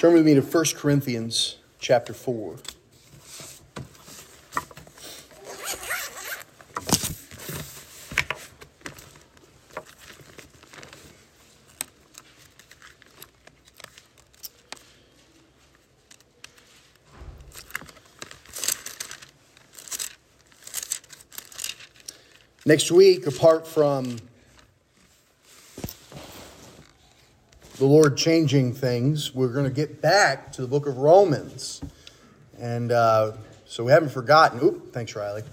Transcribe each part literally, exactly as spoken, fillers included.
Turn with me to First Corinthians chapter four. Next week, apart from the Lord changing things, we're going to get back to the book of Romans. And uh, so we haven't forgotten. Oop, thanks, Riley.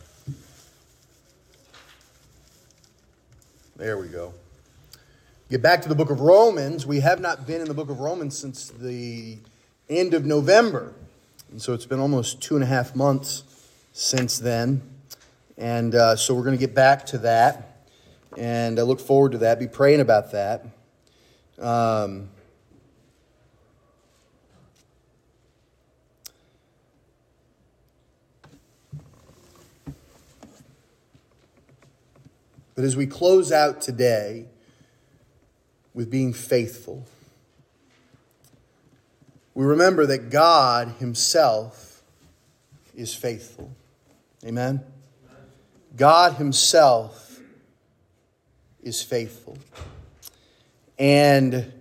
There we go. Get back to the book of Romans. We have not been in the book of Romans since the end of November. And so it's been almost two and a half months since then. And uh, so we're going to get back to that. And I look forward to that. Be praying about that. Um, but as we close out today with being faithful, we remember that God Himself is faithful. Amen? God Himself is faithful. And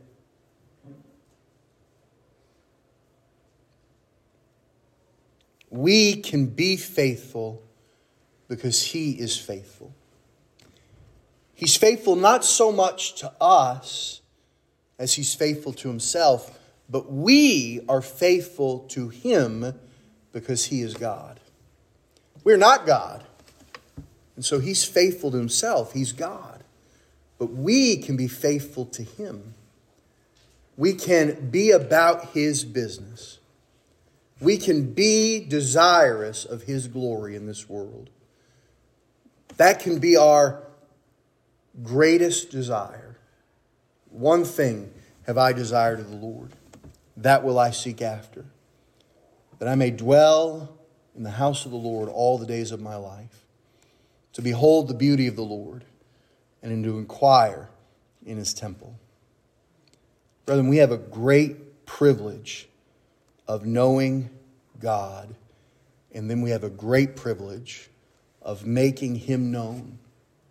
we can be faithful because He is faithful. He's faithful not so much to us as He's faithful to Himself, but we are faithful to Him because He is God. We're not God. And so He's faithful to Himself. He's God. But we can be faithful to Him. We can be about His business. We can be desirous of His glory in this world. That can be our greatest desire. One thing have I desired of the Lord, that will I seek after, that I may dwell in the house of the Lord all the days of my life, to behold the beauty of the Lord, and to inquire in His temple. Brethren, we have a great privilege of knowing God, and then we have a great privilege of making Him known.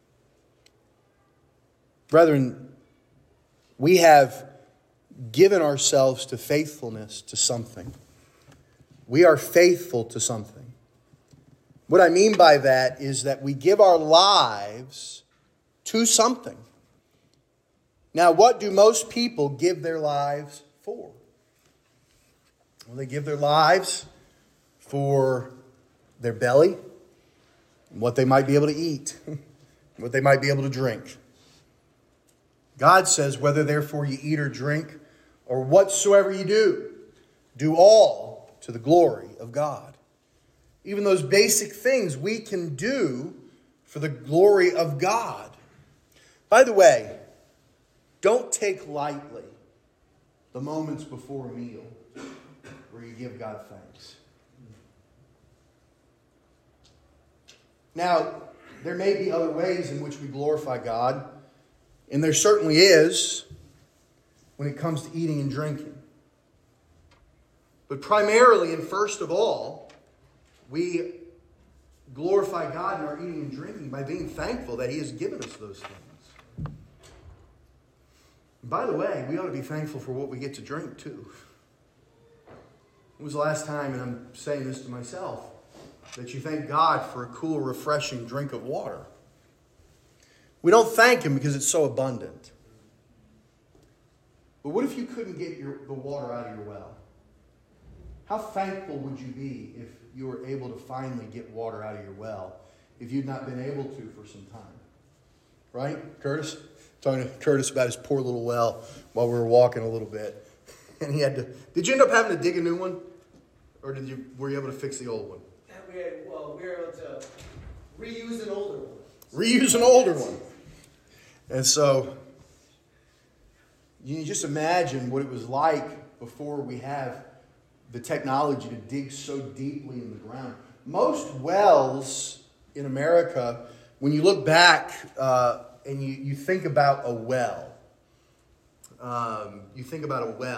Brethren, we have given ourselves to faithfulness to something. We are faithful to something. What I mean by that is that we give our lives to something. Now, what do most people give their lives for? Well, they give their lives for their belly, what they might be able to eat, what they might be able to drink. God says, whether therefore you eat or drink, or whatsoever you do, do all to the glory of God. Even those basic things we can do for the glory of God. By the way, don't take lightly the moments before a meal where you give God thanks. Now, there may be other ways in which we glorify God, and there certainly is when it comes to eating and drinking. But primarily and first of all, we glorify God in our eating and drinking by being thankful that He has given us those things. By the way, we ought to be thankful for what we get to drink too. When was the last time, and I'm saying this to myself, that you thank God for a cool, refreshing drink of water? We don't thank Him because it's so abundant. But what if you couldn't get your, the water out of your well? How thankful would you be if you were able to finally get water out of your well if you'd not been able to for some time? Right, Curtis? Talking to Curtis about his poor little well while we were walking a little bit. And he had to... Did you end up having to dig a new one? Or did you were you able to fix the old one? We had, well, we were able to reuse an older one. Reuse an older one. And so, you just imagine what it was like before we have the technology to dig so deeply in the ground. Most wells in America, when you look back uh, and you, you think about a well, um, you think about a well,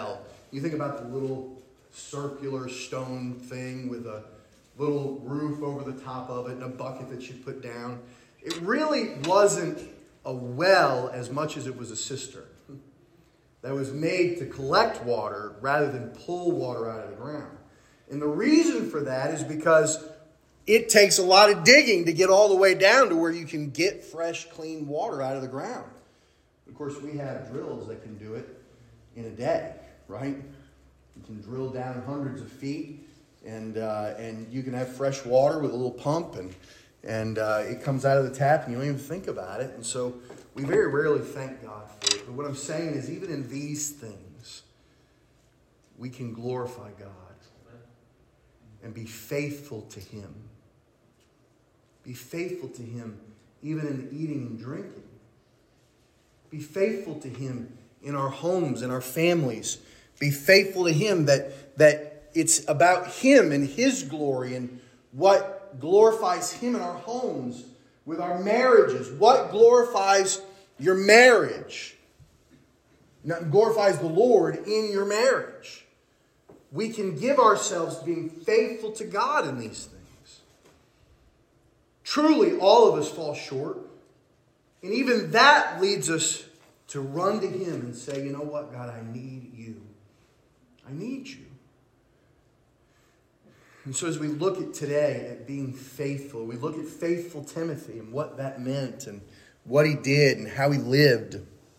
You think about the little circular stone thing with a little roof over the top of it and a bucket that you put down. It really wasn't a well as much as it was a cistern that was made to collect water rather than pull water out of the ground. And the reason for that is because it takes a lot of digging to get all the way down to where you can get fresh, clean water out of the ground. Of course, we have drills that can do it in a day, right? You can drill down hundreds of feet, and uh, and you can have fresh water with a little pump, and and uh, it comes out of the tap, and you don't even think about it. And so we very rarely thank God for it. But what I'm saying is, even in these things, we can glorify God and be faithful to Him. Be faithful to Him even in the eating and drinking. Be faithful to Him in our homes, in our families. Be faithful to Him that, that it's about Him and His glory and what glorifies Him in our homes, with our marriages. What glorifies your marriage? Not glorifies the Lord in your marriage. We can give ourselves to being faithful to God in these things. Truly, all of us fall short. And even that leads us to run to Him and say, you know what, God, I need you. I need you. And so as we look at today at being faithful, we look at faithful Timothy and what that meant and what he did and how he lived.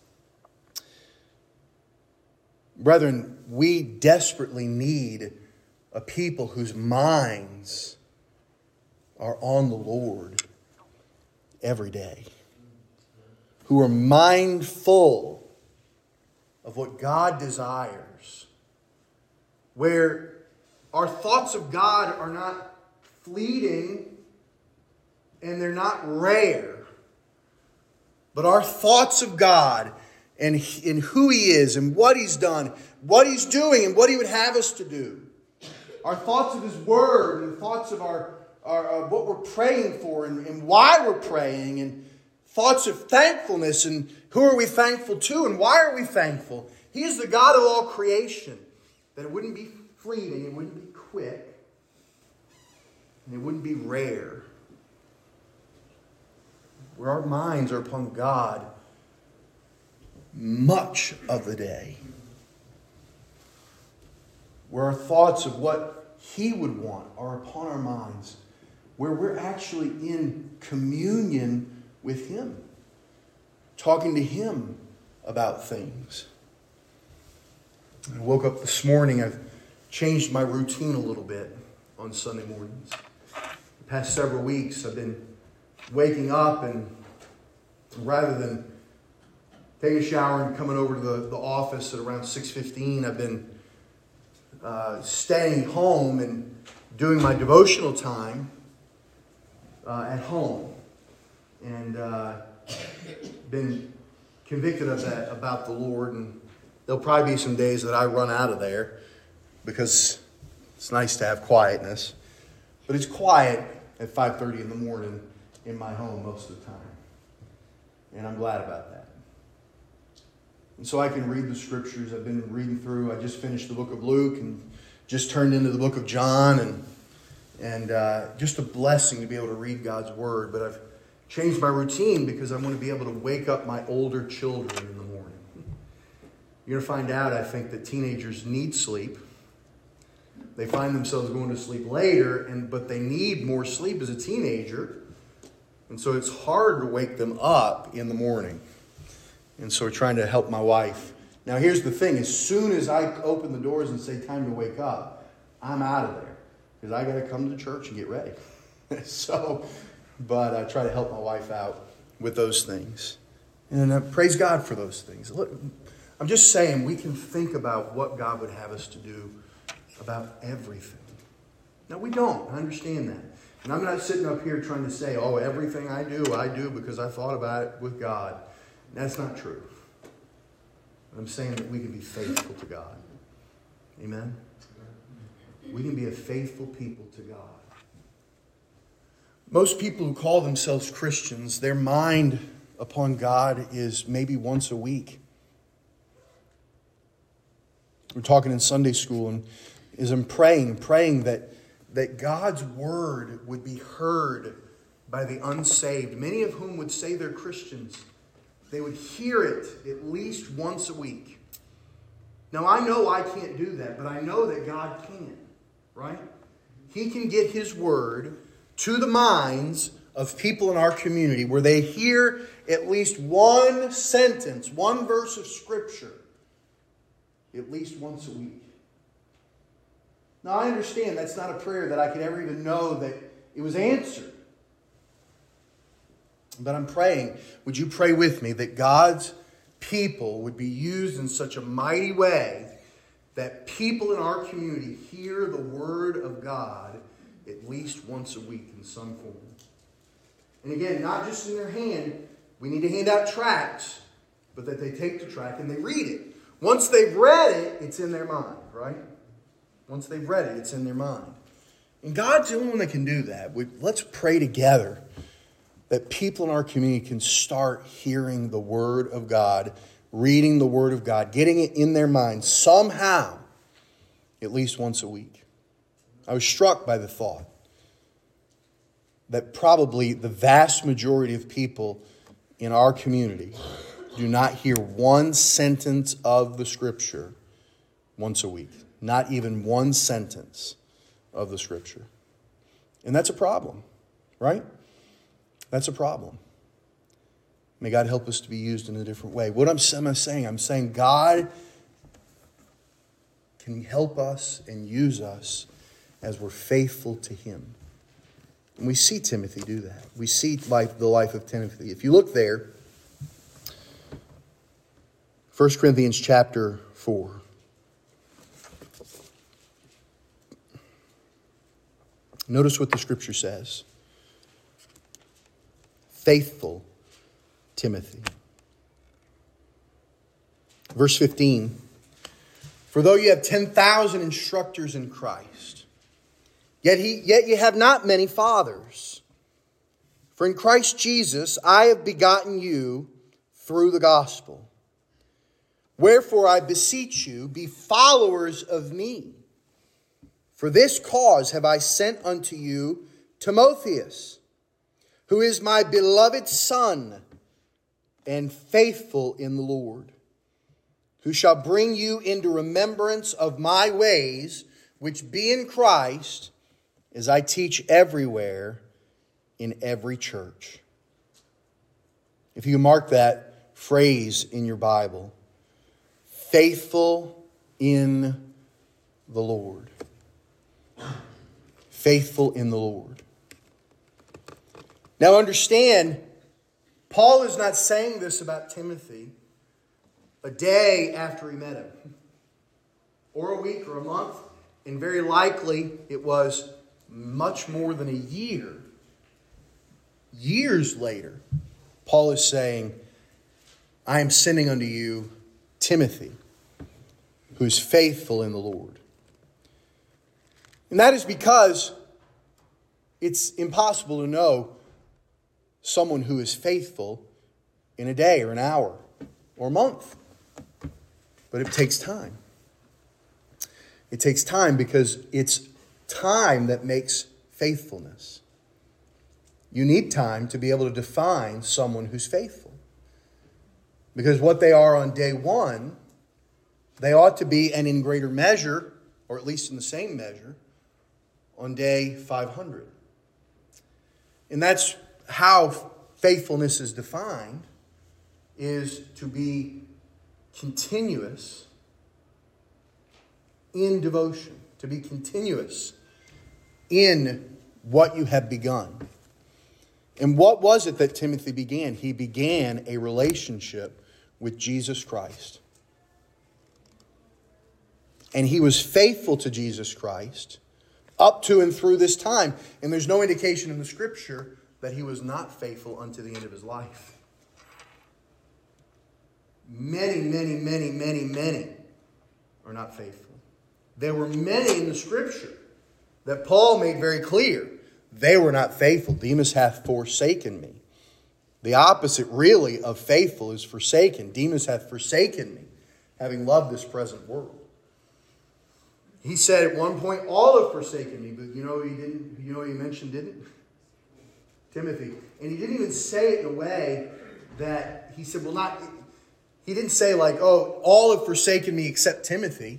Brethren, we desperately need a people whose minds are on the Lord every day, who are mindful of what God desires, where our thoughts of God are not fleeting and they're not rare, but our thoughts of God and, and who He is and what He's done, what He's doing and what He would have us to do, our thoughts of His Word and thoughts of our, our uh, what we're praying for and, and why we're praying, and thoughts of thankfulness and who are we thankful to and why are we thankful. He is the God of all creation. That it wouldn't be fleeting, it wouldn't be quick, and it wouldn't be rare. Where our minds are upon God much of the day. Where our thoughts of what He would want are upon our minds. Where we're actually in communion with Him. Talking to Him about things. I woke up this morning. I've changed my routine a little bit on Sunday mornings. The past several weeks I've been waking up, and rather than taking a shower and coming over to the, the office at around six fifteen, I've been uh, staying home and doing my devotional time uh, at home. And uh, been convicted of that about the Lord. And there'll probably be some days that I run out of there because it's nice to have quietness. But it's quiet at five thirty in the morning in my home most of the time. And I'm glad about that. And so I can read the scriptures. I've been reading through. I just finished the book of Luke and just turned into the book of John. And, and uh, just a blessing to be able to read God's Word. But I've changed my routine because I want to be able to wake up my older children in the morning. You're going to find out, I think, that teenagers need sleep. They find themselves going to sleep later, and but they need more sleep as a teenager. And so it's hard to wake them up in the morning. And so we're trying to help my wife. Now here's the thing. As soon as I open the doors and say time to wake up, I'm out of there. Because I got to come to church and get ready. so, but I try to help my wife out with those things. And I praise God for those things. Look, I'm just saying we can think about what God would have us to do about everything. Now we don't. I understand that. And I'm not sitting up here trying to say, oh, everything I do, I do because I thought about it with God. That's not true. I'm saying that we can be faithful to God. Amen? We can be a faithful people to God. Most people who call themselves Christians, their mind upon God is maybe once a week. We're talking in Sunday school, and as I'm praying, praying that, that God's word would be heard by the unsaved, many of whom would say they're Christians. They would hear it at least once a week. Now, I know I can't do that, but I know that God can, right? He can get His word to the minds of people in our community where they hear at least one sentence, one verse of Scripture, at least once a week. Now, I understand that's not a prayer that I could ever even know that it was answered. But I'm praying, would you pray with me that God's people would be used in such a mighty way that people in our community hear the Word of God at least once a week in some form. And again, not just in their hand, we need to hand out tracts, but that they take the tract and they read it. Once they've read it, it's in their mind, right? Once they've read it, it's in their mind. And God's the only one that can do that. We, let's pray together that people in our community can start hearing the Word of God, reading the Word of God, getting it in their minds somehow, at least once a week. I was struck by the thought that probably the vast majority of people in our community do not hear one sentence of the Scripture once a week. Not even one sentence of the Scripture. And that's a problem, right? That's a problem. May God help us to be used in a different way. What I'm, am I saying? I'm saying God can help us and use us as we're faithful to Him. And we see Timothy do that. We see life, the life of Timothy. If you look there, First Corinthians chapter four. Notice what the Scripture says. Faithful Timothy. Verse fifteen. For though you have ten thousand instructors in Christ, yet he yet you have not many fathers. For in Christ Jesus I have begotten you through the gospel. Wherefore I beseech you, be followers of me. For this cause have I sent unto you Timotheus, who is my beloved son and faithful in the Lord, who shall bring you into remembrance of my ways, which be in Christ, as I teach everywhere in every church. If you mark that phrase in your Bible, faithful in the Lord. Faithful in the Lord. Now understand, Paul is not saying this about Timothy a day after he met him, or a week or a month, and very likely it was much more than a year. Years later, Paul is saying, I am sending unto you Timothy, who is faithful in the Lord. And that is because it's impossible to know someone who is faithful in a day or an hour or a month. But it takes time. It takes time because it's time that makes faithfulness. You need time to be able to define someone who's faithful. Because what they are on day one, they ought to be, and in greater measure, or at least in the same measure, on day five hundred. And that's how faithfulness is defined, is to be continuous in devotion, to be continuous in what you have begun. And what was it that Timothy began? He began a relationship with Jesus Christ. And he was faithful to Jesus Christ up to and through this time. And there's no indication in the Scripture that he was not faithful unto the end of his life. Many, many, many, many, many are not faithful. There were many in the Scripture that Paul made very clear. They were not faithful. Demas hath forsaken me. The opposite, really, of faithful is forsaken. Demas hath forsaken me, having loved this present world. He said at one point, all have forsaken me. But you know he didn't, you know what he mentioned, didn't? Timothy. And he didn't even say it in a way that he said, well, not, he didn't say like, oh, all have forsaken me except Timothy.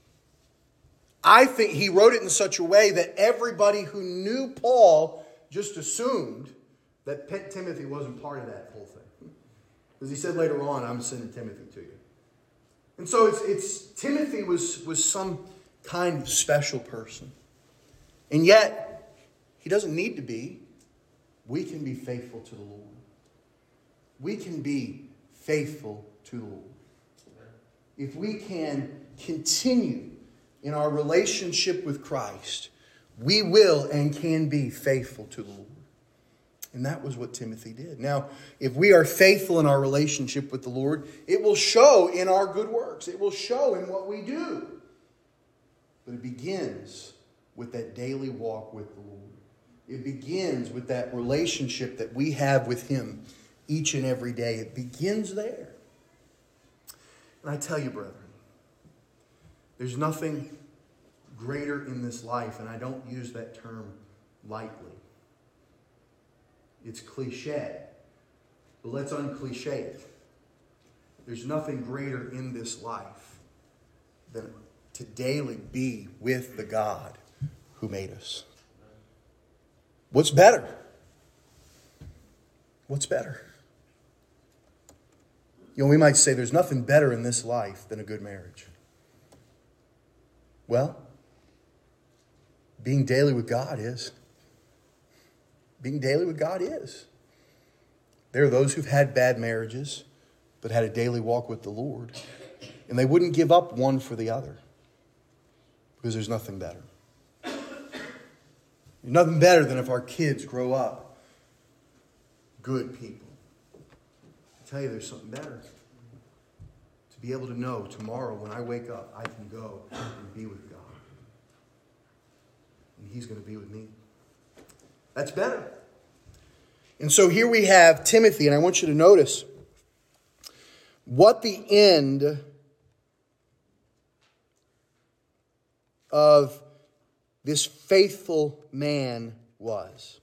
I think he wrote it in such a way that everybody who knew Paul just assumed that Timothy wasn't part of that whole thing. Because he said later on, I'm sending Timothy to you. And so it's, it's Timothy was, was some kind of special person. And yet, he doesn't need to be. We can be faithful to the Lord. We can be faithful to the Lord. If we can continue in our relationship with Christ, we will and can be faithful to the Lord. And that was what Timothy did. Now, if we are faithful in our relationship with the Lord, it will show in our good works. It will show in what we do. But it begins with that daily walk with the Lord. It begins with that relationship that we have with Him each and every day. It begins there. And I tell you, brethren, there's nothing greater in this life, and I don't use that term lightly. It's cliche, but let's uncliche it. There's nothing greater in this life than to daily be with the God who made us. What's better? What's better? You know, we might say there's nothing better in this life than a good marriage. Well, being daily with God is. Being daily with God is. There are those who've had bad marriages, but had a daily walk with the Lord. And they wouldn't give up one for the other. Because there's nothing better. There's nothing better than if our kids grow up good people. I tell you, there's something better. To be able to know tomorrow when I wake up, I can go and be with God. And He's going to be with me. That's better. And so here we have Timothy, and I want you to notice what the end of this faithful man was.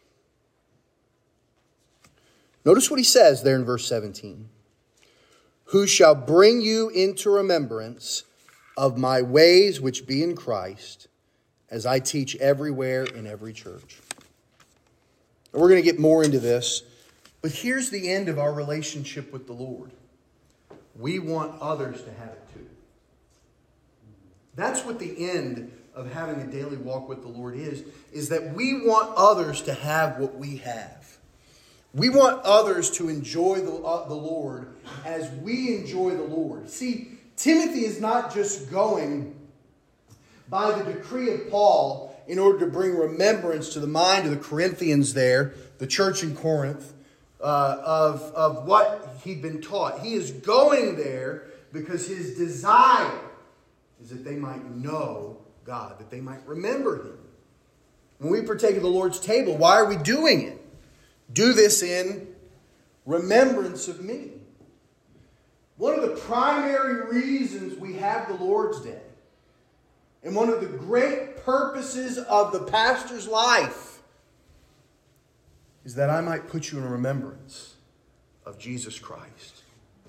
Notice what he says there in verse seventeen. Who shall bring you into remembrance of my ways which be in Christ, as I teach everywhere in every church. And we're going to get more into this, but here's the end of our relationship with the Lord. We want others to have it too. That's what the end of having a daily walk with the Lord is, is that we want others to have what we have. We want others to enjoy the, uh, the Lord as we enjoy the Lord. See, Timothy is not just going by the decree of Paul in order to bring remembrance to the mind of the Corinthians there, the church in Corinth, uh, of, of what he'd been taught. He is going there because his desire is that they might know God, that they might remember Him. When we partake of the Lord's table, why are we doing it? Do this in remembrance of me. One of the primary reasons we have the Lord's Day, and one of the great purposes of the pastor's life, is that I might put you in remembrance of Jesus Christ.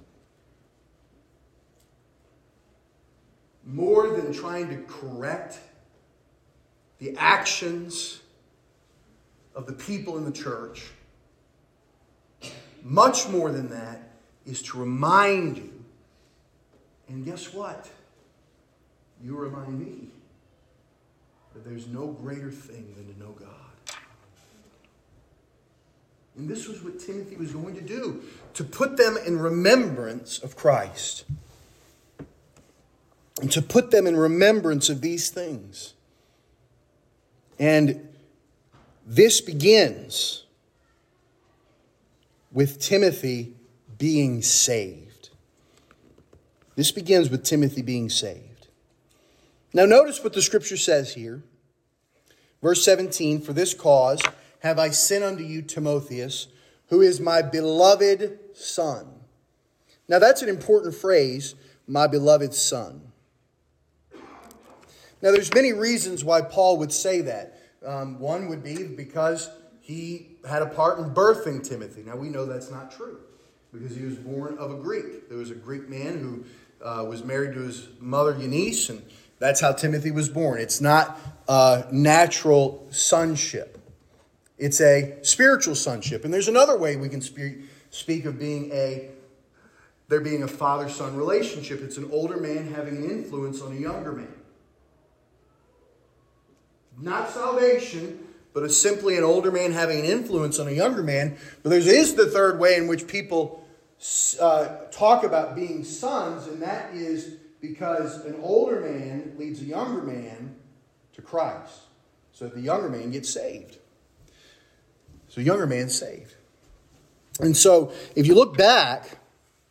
More than trying to correct the actions of the people in the church, much more than that is to remind you. And guess what? You remind me that there's no greater thing than to know God. And this was what Timothy was going to do, to put them in remembrance of Christ. And to put them in remembrance of these things. And this begins with Timothy being saved. This begins with Timothy being saved. Now notice what the scripture says here. Verse seventeen, for this cause have I sent unto you Timotheus, who is my beloved son. Now that's an important phrase, my beloved son. Now, there's many reasons why Paul would say that. Um, one would be because he had a part in birthing Timothy. Now, we know that's not true because he was born of a Greek. There was a Greek man who uh, was married to his mother Eunice, and that's how Timothy was born. It's not uh, natural sonship. It's a spiritual sonship. And there's another way we can speak, speak of being a, there being a father-son relationship. It's an older man having an influence on a younger man. Not salvation, but it's simply an older man having an influence on a younger man. But there is the third way in which people uh, talk about being sons, and that is because an older man leads a younger man to Christ, so that the younger man gets saved. So younger man saved. And so if you look back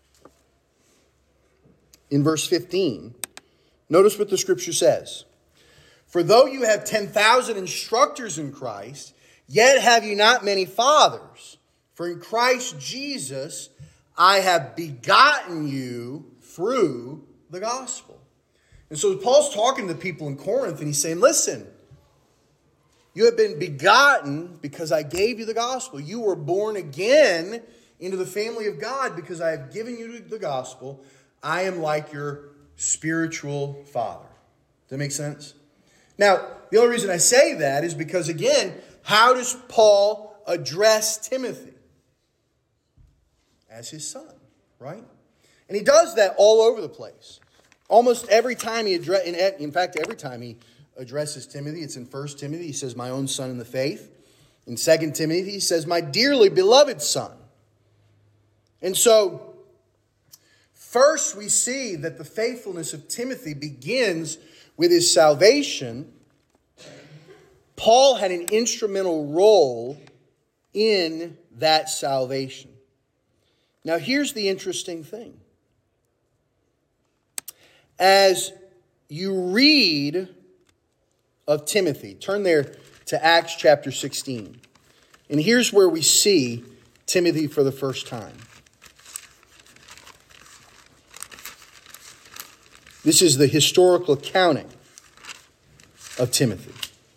in verse fifteen, notice what the scripture says. For though you have ten thousand instructors in Christ, yet have you not many fathers. For in Christ Jesus I have begotten you through the gospel. And so Paul's talking to the people in Corinth, and he's saying, listen, you have been begotten because I gave you the gospel. You were born again into the family of God because I have given you the gospel. I am like your spiritual father. Does that make sense? Now, the only reason I say that is because, again, how does Paul address Timothy? As his son, right? And he does that all over the place. Almost every time he address, in fact, every time he addresses Timothy, it's in First Timothy, he says, my own son in the faith. In Second Timothy, he says, my dearly beloved son. And so, first we see that the faithfulness of Timothy begins with his salvation. Paul had an instrumental role in that salvation. Now, here's the interesting thing. As you read of Timothy, turn there to Acts chapter sixteen. And here's where we see Timothy for the first time. This is the historical accounting of Timothy.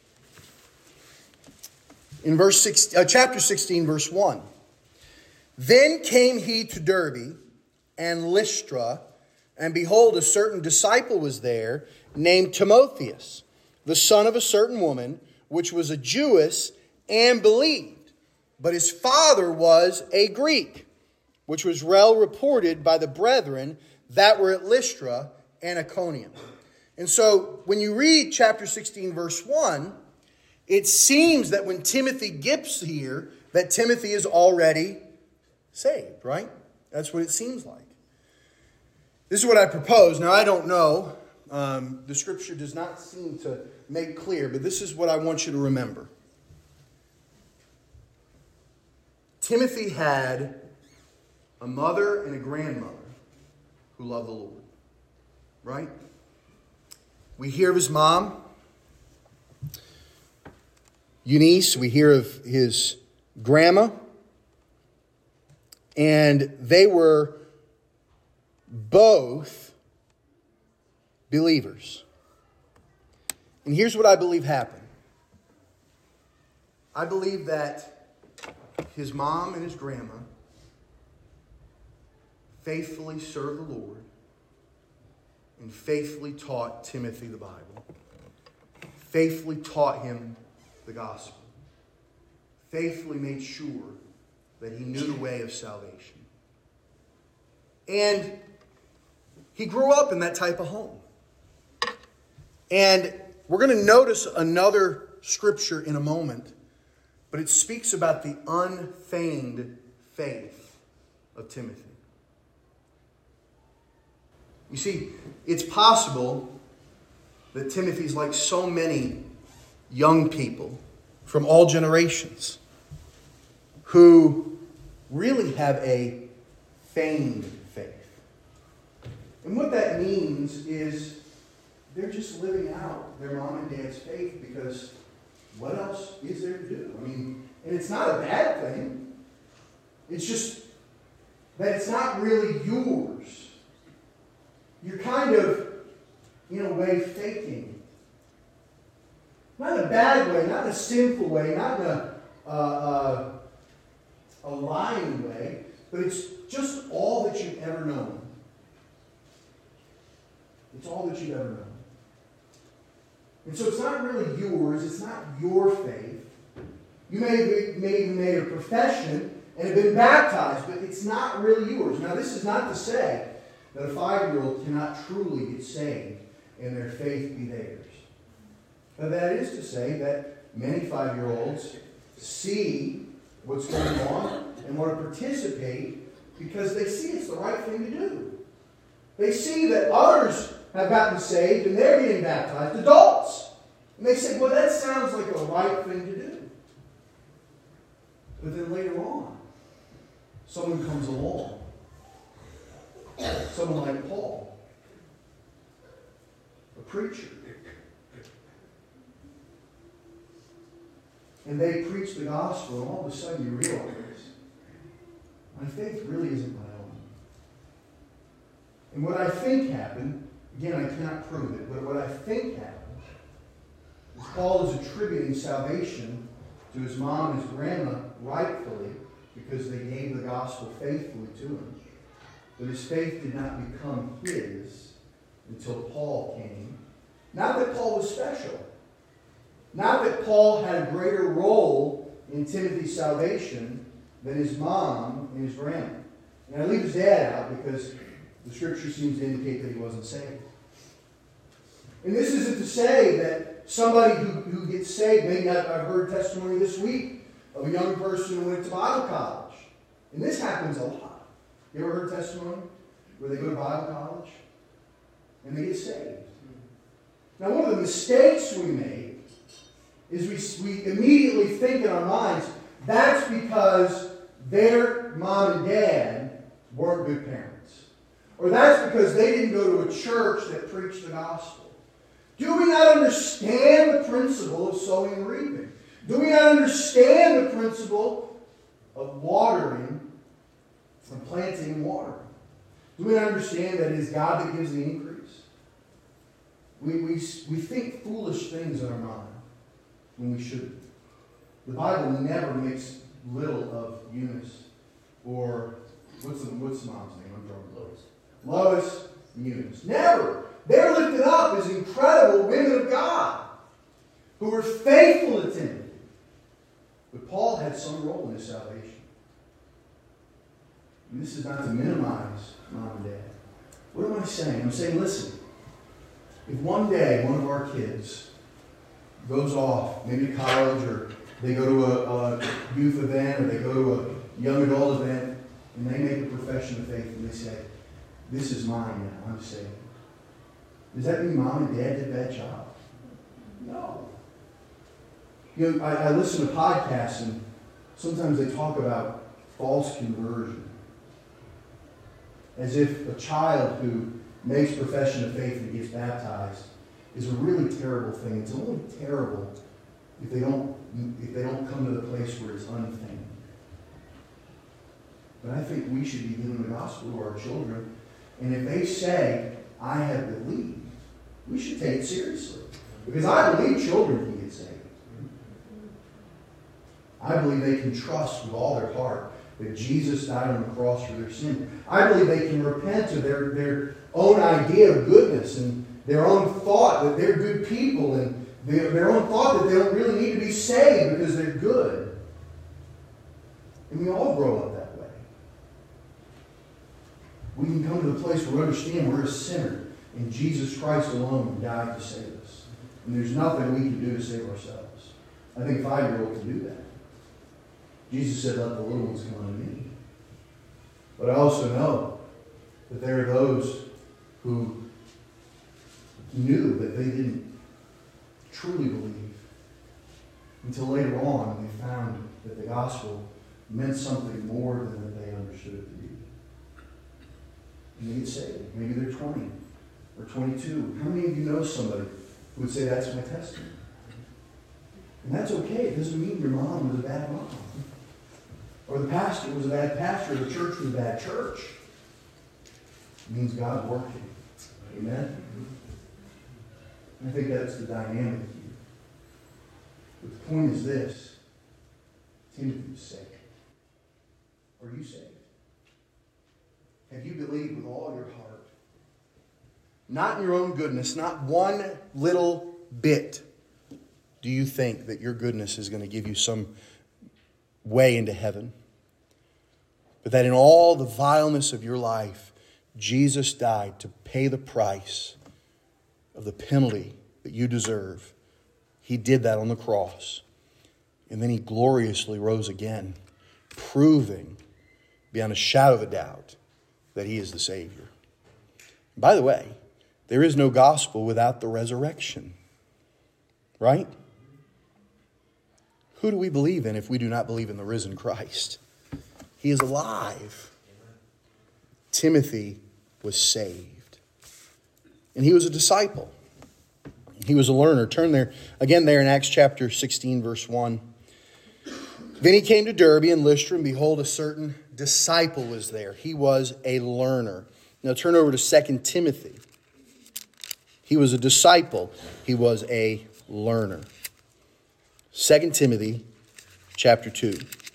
In verse six, uh, chapter sixteen, verse one. Then came he to Derbe and Lystra, and behold, a certain disciple was there, named Timotheus, the son of a certain woman, which was a Jewess, and believed. But his father was a Greek, which was well reported by the brethren that were at Lystra and Iconium. And so, when you read chapter sixteen, verse one, it seems that when Timothy gets here, that Timothy is already saved, right? That's what it seems like. This is what I propose. Now, I don't know. Um, the scripture does not seem to make clear, but this is what I want you to remember. Timothy had a mother and a grandmother who loved the Lord, right? We hear of his mom, Eunice. We hear of his grandma. And they were both believers. And here's what I believe happened. I believe that his mom and his grandma faithfully served the Lord and faithfully taught Timothy the Bible. Faithfully taught him the gospel. Faithfully made sure that he knew the way of salvation. And he grew up in that type of home. And we're going to notice another scripture in a moment, but it speaks about the unfeigned faith of Timothy. You see, it's possible that Timothy's like so many young people from all generations who really have a feigned faith. And what that means is they're just living out their mom and dad's faith because what else is there to do? I mean, and it's not a bad thing. It's just that it's not really yours. You're kind of, in a way, faking Not in a bad way, not in a sinful way, not in a, uh, uh, a lying way, but it's just all that you've ever known. It's all that you've ever known. And so it's not really yours, it's not your faith. You may have made, made a profession and have been baptized, but it's not really yours. Now, this is not to say that a five-year-old cannot truly get saved and their faith be theirs. But that is to say that many five-year-olds see what's going on and want to participate because they see it's the right thing to do. They see that others have gotten saved and they're getting baptized, adults. And they say, well, that sounds like a right thing to do. But then later on, someone comes along. Someone like Paul, a preacher. And they preach the gospel, and all of a sudden you realize, my faith really isn't my own. And what I think happened, again, I cannot prove it, but what I think happened is Paul is attributing salvation to his mom and his grandma rightfully because they gave the gospel faithfully to him. But his faith did not become his until Paul came. Not that Paul was special. Not that Paul had a greater role in Timothy's salvation than his mom and his grandma. And I leave his dad out because the Scripture seems to indicate that he wasn't saved. And this isn't to say that somebody who, who gets saved, maybe I've, I've heard testimony this week of a young person who went to Bible college. And this happens a lot. You ever heard testimony where they go to Bible college and they get saved? Now, one of the mistakes we make is we, we immediately think in our minds, that's because their mom and dad weren't good parents. Or that's because they didn't go to a church that preached the gospel. Do we not understand the principle of sowing and reaping? Do we not understand the principle of watering and planting and watering? Do we not understand that it is God that gives the increase? We, we, we think foolish things in our mind when we shouldn't. The Bible never makes little of Eunice or what's the, what's the mom's name? I'm drawing Lois. Lois and Eunice. Never. They're lifted up as incredible women of God who were faithful to Timothy. But Paul had some role in his salvation. And this is not to minimize mom and dad. What am I saying? I'm saying, listen, if one day one of our kids goes off, maybe to college, or they go to a, a youth event, or they go to a young adult event, and they make a profession of faith, and they say, this is mine now, I'm saved. Does that mean mom and dad did a bad job? No. You know, I, I listen to podcasts, and sometimes they talk about false conversion. As if a child who makes profession of faith and gets baptized is a really terrible thing. It's only terrible if they don't if they don't come to the place where it's unfeigned. But I think we should be giving the gospel to our children. And if they say, I have believed, we should take it seriously. Because I believe children can get saved. I believe they can trust with all their heart that Jesus died on the cross for their sin. I believe they can repent of their, their own idea of goodness and their own thought that they're good people and their, their own thought that they don't really need to be saved because they're good. And we all grow up that way. We can come to the place where we understand we're a sinner and Jesus Christ alone died to save us. And there's nothing we can do to save ourselves. I think a five-year-old can do that. Jesus said, let the little ones come unto me. But I also know that there are those who knew that they didn't truly believe until later on when they found that the gospel meant something more than that they understood it to be. And they get saved. Maybe they're twenty or twenty-two. How many of you know somebody who would say, that's my testimony? And that's okay. It doesn't mean your mom was a bad mom. Or the pastor was a bad pastor, or the church was a bad church. It means God's working. Amen? And I think that's the dynamic here. But the point is this. Timothy was saved. Are you saved? Have you believed with all your heart? Not in your own goodness, not one little bit do you think that your goodness is going to give you some way into heaven. But that in all the vileness of your life, Jesus died to pay the price of the penalty that you deserve. He did that on the cross. And then he gloriously rose again, proving beyond a shadow of a doubt that he is the Savior. By the way, there is no gospel without the resurrection. Right? Who do we believe in if we do not believe in the risen Christ? He is alive. Timothy was saved. And he was a disciple. He was a learner. Turn there, again there in Acts chapter sixteen, verse one. Then he came to Derbe and Lystra, and behold, a certain disciple was there. He was a learner. Now turn over to Second Timothy. He was a disciple. He was a learner. Second Timothy chapter two.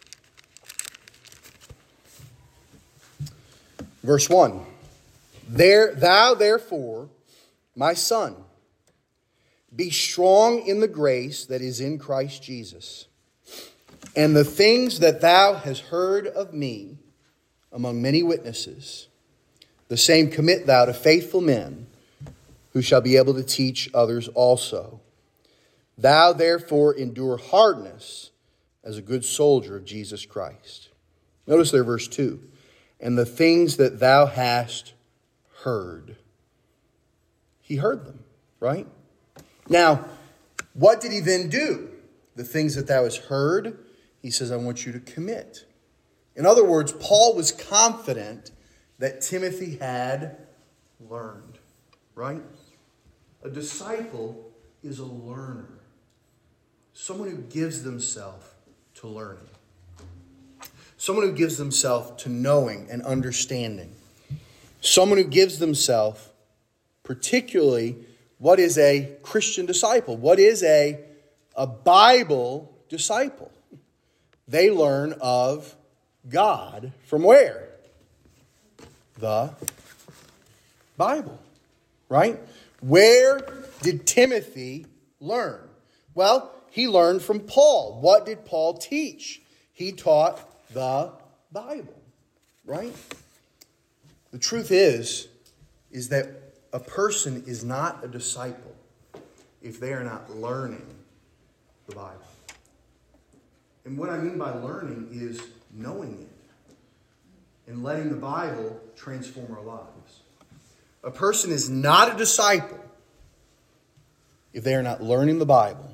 Verse one. There, thou therefore, my son, be strong in the grace that is in Christ Jesus. And the things that thou hast heard of me among many witnesses, the same commit thou to faithful men, who shall be able to teach others also. Thou therefore endure hardness as a good soldier of Jesus Christ. Notice there verse two. And the things that thou hast heard. He heard them, right? Now, what did he then do? The things that thou hast heard, he says, I want you to commit. In other words, Paul was confident that Timothy had learned, right? A disciple is a learner. Someone who gives themselves to learning. Someone who gives themselves to knowing and understanding. Someone who gives themselves, particularly, what is a Christian disciple? What is a, a Bible disciple? They learn of God from where? The Bible, right? Where did Timothy learn? Well, he learned from Paul. What did Paul teach? He taught the Bible, right? The truth is, is that a person is not a disciple if they are not learning the Bible. And what I mean by learning is knowing it and letting the Bible transform our lives. A person is not a disciple if they are not learning the Bible.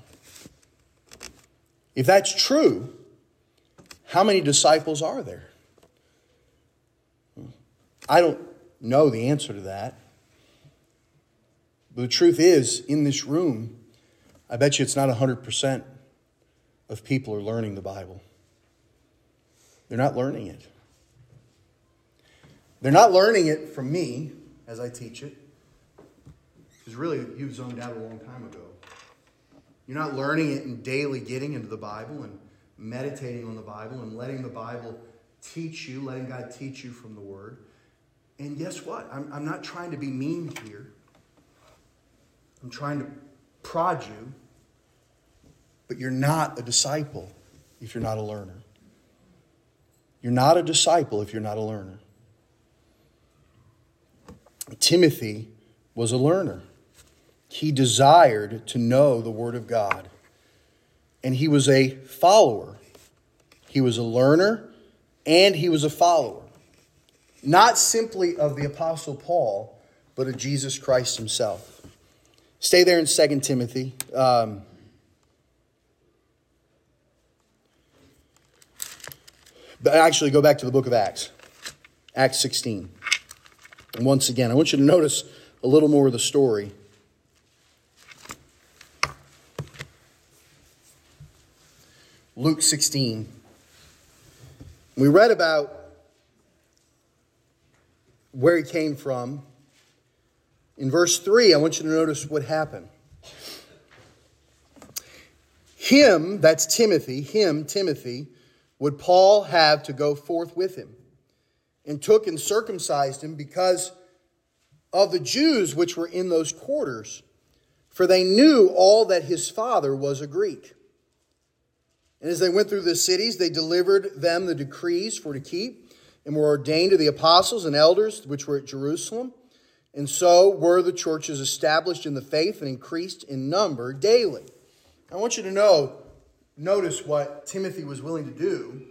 If that's true, how many disciples are there? I don't know the answer to that. But the truth is, in this room, I bet you it's not one hundred percent of people are learning the Bible. They're not learning it. They're not learning it from me as I teach it. Because really, you've zoned out a long time ago. You're not learning it in daily getting into the Bible and meditating on the Bible and letting the Bible teach you, letting God teach you from the Word. And guess what? I'm, I'm not trying to be mean here. I'm trying to prod you. But you're not a disciple if you're not a learner. You're not a disciple if you're not a learner. Timothy was a learner. He desired to know the Word of God. And he was a follower. He was a learner and he was a follower. Not simply of the Apostle Paul, but of Jesus Christ himself. Stay there in Second Timothy. Um, but actually, go back to the book of Acts. Acts sixteen. And once again, I want you to notice a little more of the story. Luke sixteen. We read about where he came from. In verse three, I want you to notice what happened. Him, that's Timothy, him, Timothy, would Paul have to go forth with him, and took and circumcised him because of the Jews which were in those quarters, for they knew all that his father was a Greek. And as they went through the cities, they delivered them the decrees for to keep, and were ordained to the apostles and elders which were at Jerusalem. And so were the churches established in the faith and increased in number daily. I want you to know, notice what Timothy was willing to do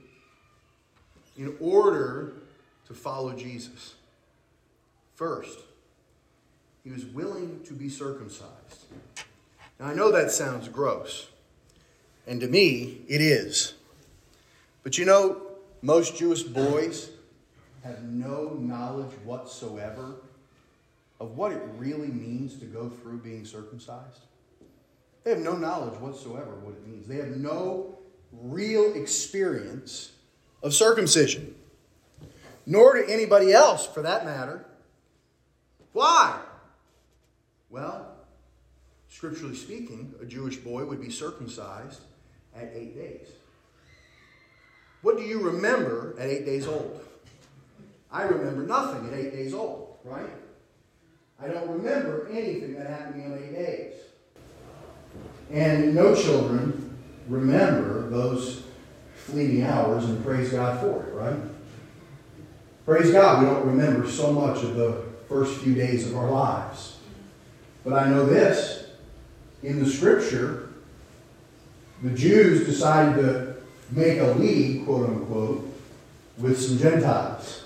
in order to follow Jesus. First, he was willing to be circumcised. Now, I know that sounds gross, and to me, it is. But you know, most Jewish boys have no knowledge whatsoever of what it really means to go through being circumcised. They have no knowledge whatsoever of what it means. They have no real experience of circumcision. Nor do anybody else, for that matter. Why? Well, scripturally speaking, a Jewish boy would be circumcised at eight days. What do you remember at eight days old? I remember nothing at eight days old, right? I don't remember anything that happened to me on eight days. And no children remember those fleeting hours, and praise God for it, right? Praise God, we don't remember so much of the first few days of our lives. But I know this, in the scripture, the Jews decided to make a league, quote unquote, with some Gentiles.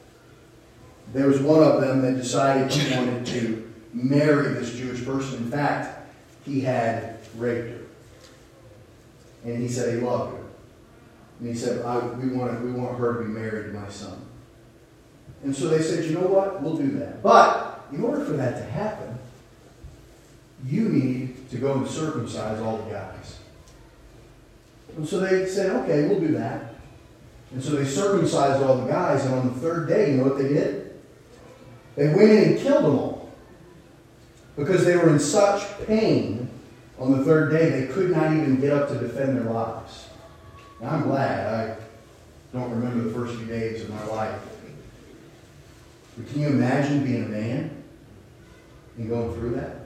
There was one of them that decided he wanted to marry this Jewish person. In fact, he had raped her. And he said he loved her. And he said, I, we, want, we want her to be married to my son. And so they said, you know what? We'll do that. But in order for that to happen, you need to go and circumcise all the guys. And so they said, okay, we'll do that. And so they circumcised all the guys, and on the third day, you know what they did? They went in and killed them all. Because they were in such pain on the third day, they could not even get up to defend their lives. Now, I'm glad I don't remember the first few days of my life. But can you imagine being a man and going through that?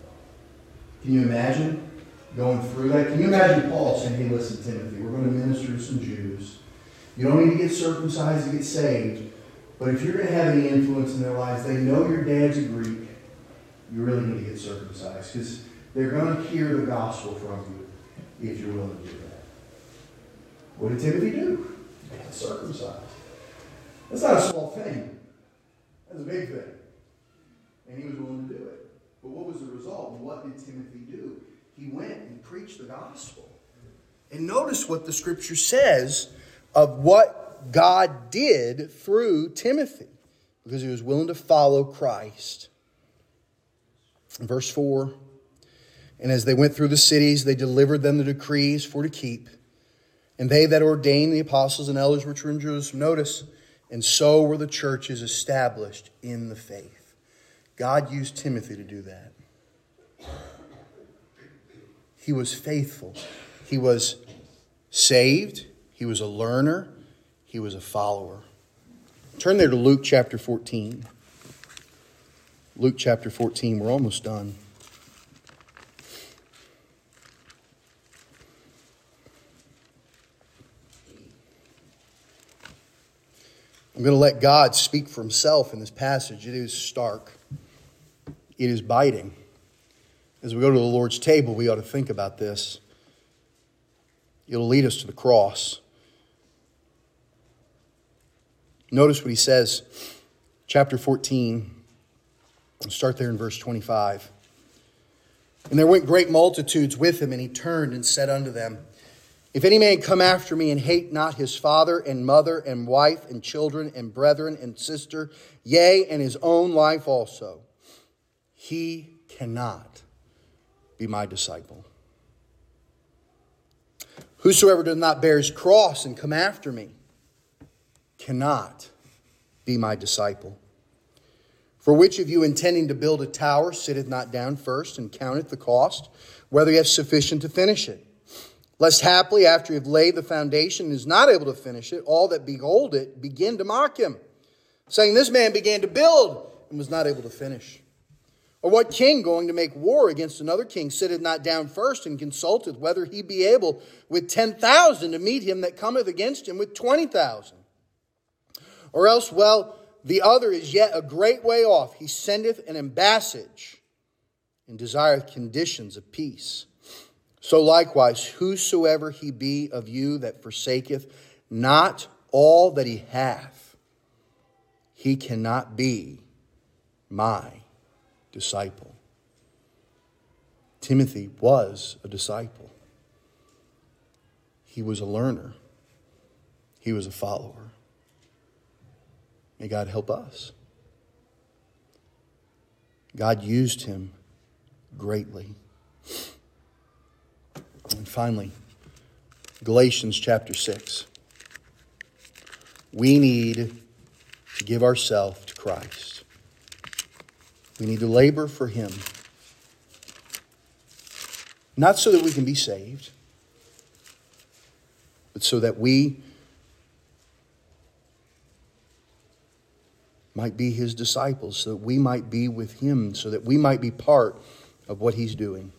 Can you imagine going through that? Can you imagine Paul saying, hey, listen, Timothy, we're going to minister to some Jews. You don't need to get circumcised to get saved. But if you're going to have any influence in their lives, they know your dad's a Greek. You really need to get circumcised. Because they're going to hear the gospel from you if you're willing to do that. What did Timothy do? He got circumcised. That's not a small thing. That's a big thing. And he was willing to do it. But what was the result? What did Timothy do? He went and preached the gospel. And notice what the scripture says of what God did through Timothy. Because he was willing to follow Christ. Verse four. And as they went through the cities, they delivered them the decrees for to keep. And they that ordained the apostles and elders which were in Jerusalem. Notice, and so were the churches established in the faith. God used Timothy to do that. He was faithful. He was saved. He was a learner. He was a follower. Turn there to Luke chapter fourteen. Luke chapter fourteen. We're almost done. I'm going to let God speak for himself in this passage. It is stark. It is biting. As we go to the Lord's table, we ought to think about this. It'll lead us to the cross. Notice what he says, chapter fourteen. I'll start there in verse twenty-five. And there went great multitudes with him, and he turned and said unto them, if any man come after me and hate not his father and mother and wife and children and brethren and sister, yea, and his own life also, he cannot be my disciple. Whosoever does not bear his cross and come after me cannot be my disciple. For which of you intending to build a tower sitteth not down first and counteth the cost, whether he hath sufficient to finish it? Lest haply, after he have laid the foundation and is not able to finish it, all that behold it begin to mock him, saying, this man began to build and was not able to finish. Or what king going to make war against another king sitteth not down first and consulteth whether he be able with ten thousand to meet him that cometh against him with twenty thousand? Or else, well, the other is yet a great way off. He sendeth an embassage and desireth conditions of peace. So likewise, whosoever he be of you that forsaketh not all that he hath, he cannot be my disciple. Timothy was a disciple. He was a learner. He was a follower. May God help us. God used him greatly. And finally, Galatians chapter six. We need to give ourselves to Christ. We need to labor for him. Not so that we can be saved, but so that we might be his disciples, so that we might be with him, so that we might be part of what he's doing.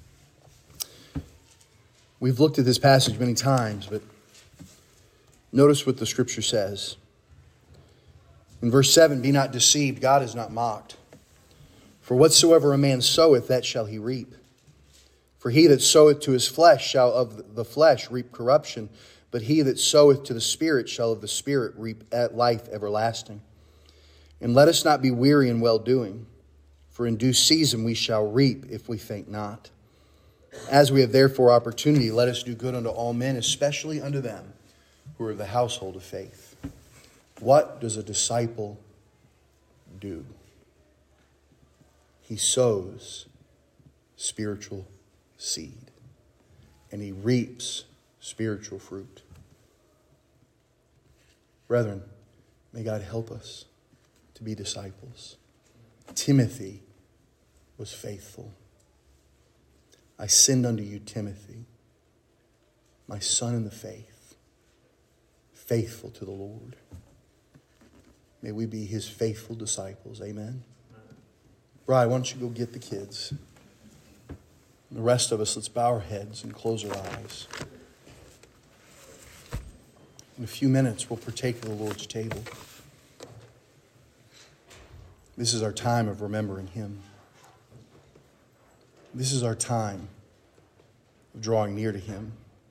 We've looked at this passage many times, but notice what the scripture says. In verse seven, be not deceived, God is not mocked. For whatsoever a man soweth, that shall he reap. For he that soweth to his flesh shall of the flesh reap corruption, but he that soweth to the Spirit shall of the Spirit reap life everlasting. And let us not be weary in well-doing, for in due season we shall reap if we faint not. As we have therefore opportunity, let us do good unto all men, especially unto them who are of the household of faith. What does a disciple do? He sows spiritual seed, and he reaps spiritual fruit. Brethren, may God help us to be disciples. Timothy was faithful. I send unto you Timothy, my son in the faith, faithful to the Lord. May we be his faithful disciples. Amen. Brian, why don't you go get the kids? The rest of us, let's bow our heads and close our eyes. In a few minutes, we'll partake of the Lord's table. This is our time of remembering him. This is our time of drawing near to him.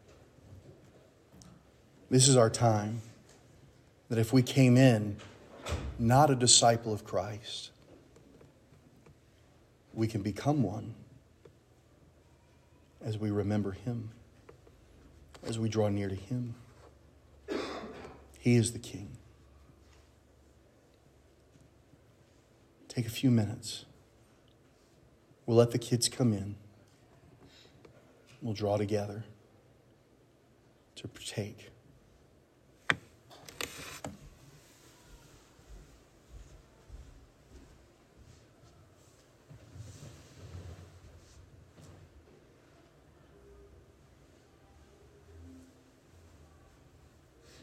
This is our time that if we came in not a disciple of Christ, we can become one as we remember him, as we draw near to him. He is the King. Take a few minutes. We'll let the kids come in. We'll draw together to partake